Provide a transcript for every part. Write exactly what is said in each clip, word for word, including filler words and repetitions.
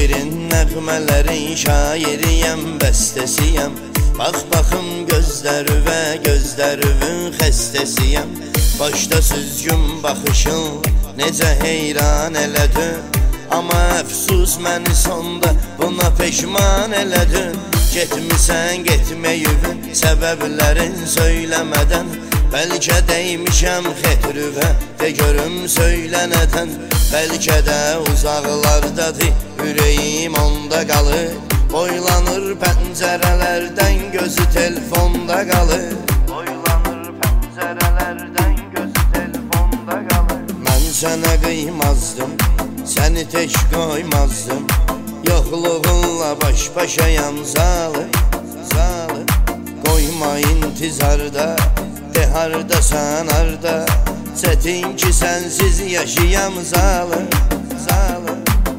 Şirin nəğmələrin şairiyəm, bəstəsiyəm. Bax baxım gözlərivə, gözlərivin xəstəsiyəm. Başda süzgün baxışın necə heyran elədin. Amma əfsus məni sonda buna peşman elədin. Getmisən getməyivin səbəblərin söyləmədən. Bəlkə deymişəm xetrüvə, de görüm söylənədən. Bəlkə də uzaqlardadır, ürəyim onda qalır. Boylanır pəncərələrdən, gözü telefonda qalır. Boylanır pəncərələrdən, gözü telefonda qalır. Mən sənə qıymazdım, səni tək qoymazdım. Yoxluğunla baş-başayam zalim, zalim. Qoyma intizarda, de hardasan harda. Çətin ki sənsiz yaşayam zalim, zalim.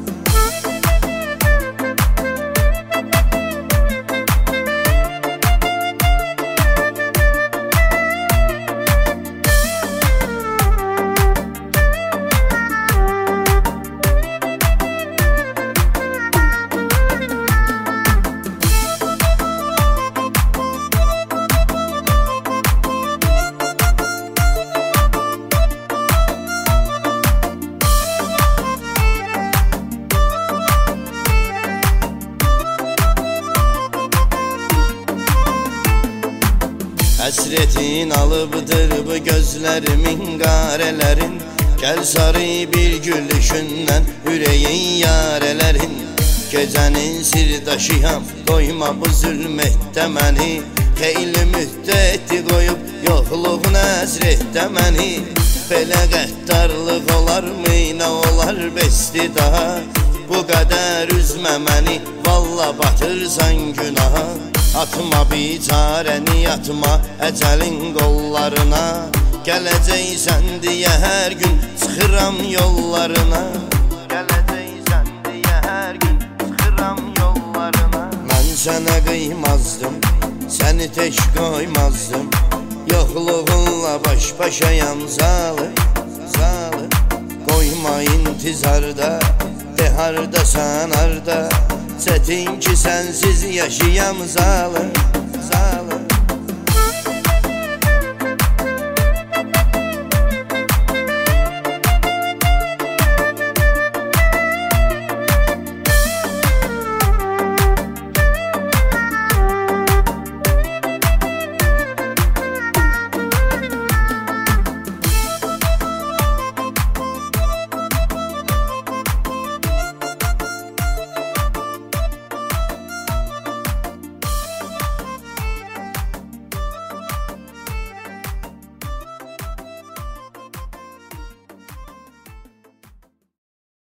Həsretin alıbdır bu gözlərimin qarələrin. Gəl sarı bir gülüşündən ürəyin yarələrin. Gecənin sirdaşıyam, qoyma bu zülmətdə məni. Xeyli müddəti qoyub yoxluğun əsrətdə məni. Belə qəddarlıq olarmı, nə olar bəsti daha. Bu qədər üzmə məni, valla batırsan günaha. Atma biçarəni, atma əcəlin qollarına. Gələcəksən deyə hər gün çıxıram yollarına. Gələcəksən deyə hər gün çıxıram yollarına. Mən sənə qıymazdım, səni tək qoymazdım. Yoxluğunla baş-başayam zalim, zalim. Qoyma intizarda, de hardasan harda. Çətin ki sənsiz yaşayam zalim.